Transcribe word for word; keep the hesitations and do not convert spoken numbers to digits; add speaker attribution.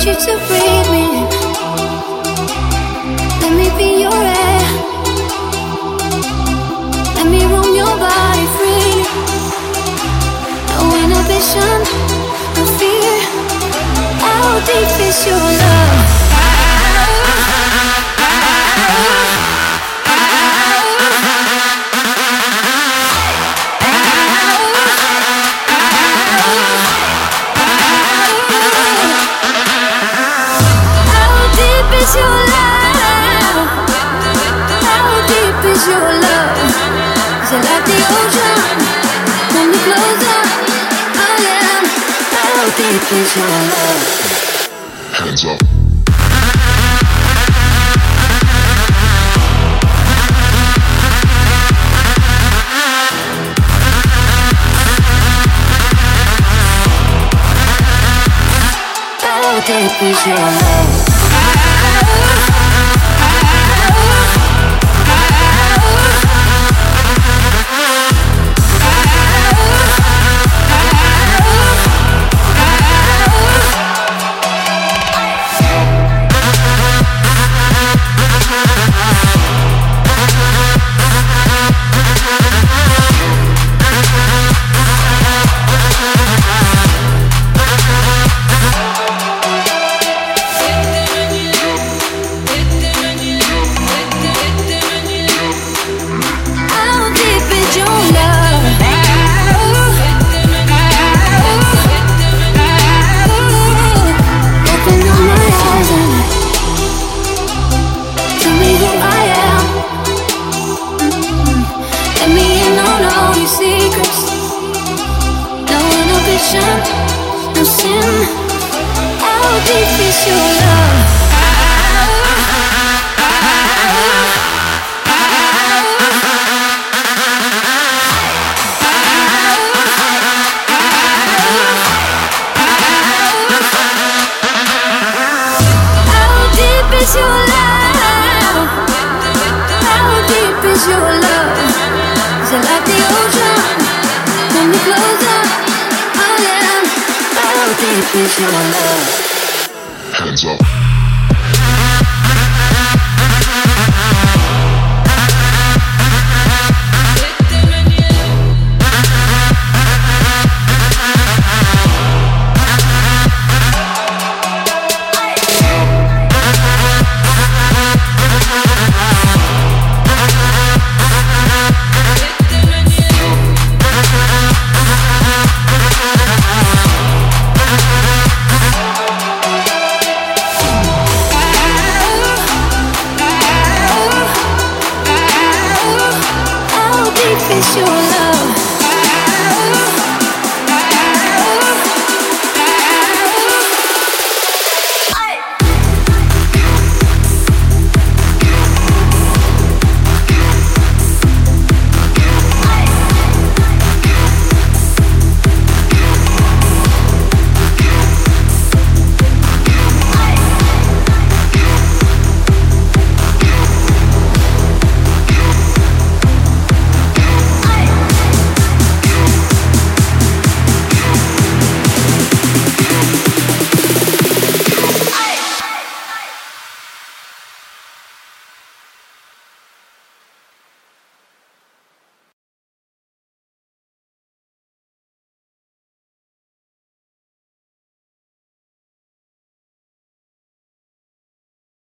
Speaker 1: you to breathe me in. Let me be your air. Let me roam your body free. No inhibition, no fear. How deep is your love? Is your love? How deep is your love? Is it like the ocean when you close up? I am. How deep is your love? Hands up. How deep is your love? No sin. How deep is your love? How deep is your love? How deep is your love? Is it like the ocean when you close up? How deep is your love? Hands up. Is your love?